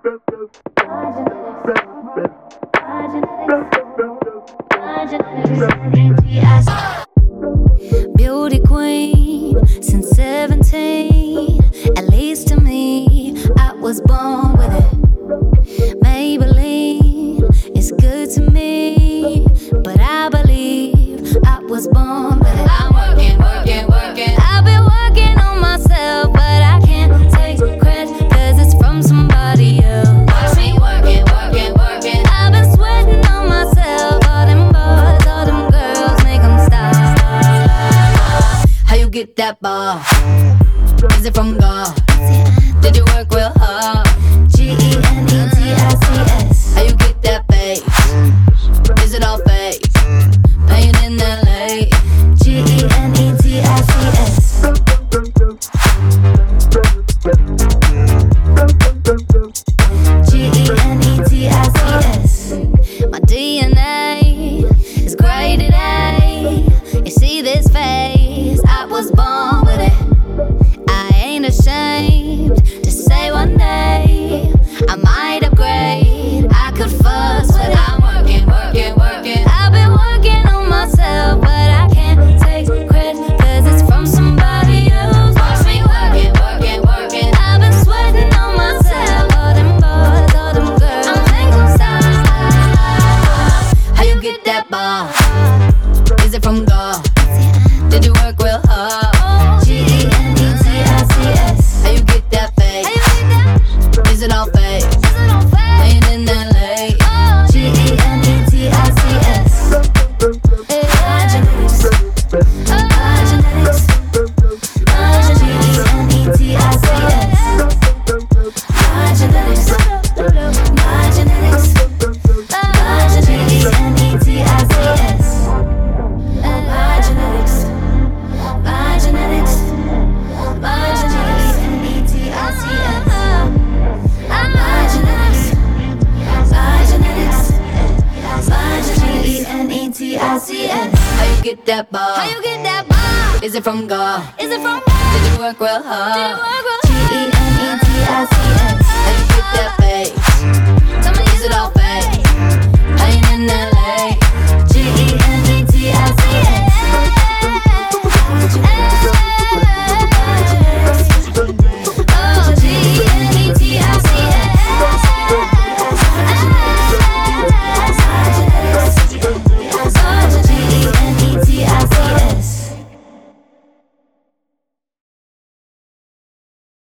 Beauty queen since 17. At least to me, I was born with it. Maybelline is good to me, but I believe I was born with it. I'm working, working, working. I've been working on myself, but I can't take credit, cause it's from somebody else. Watch me working, working, working. I've been sweating on myself. All them boys, all them girls, make them stop. How you get that bar? Is it from God? Did you work real hard? Genetics. How you get that bass? Is it all fake? Pain in LA. Genetics. Genetics. My DNA is graded A. You see this face? I was born with it. I ain't ashamed to say one day I might upgrade. I could fuss, but I'm working, working, working. I've been working on myself, but I can't take credit, cause it's from somebody else. Watch me working, working, working. I've been sweating on myself. All them boys, all them girls, I'm making style. How you get that bar? Is it from God? Did you work real hard? Genetics. How you get that face? Is it all fake? Pain in LA. Genetics. My genetics. My genetics. My genetics. My genetics. My genetics. How you get that bar? How you get that bar? Is it from God? Is it from God? Did you work real hard? Did you work real hard?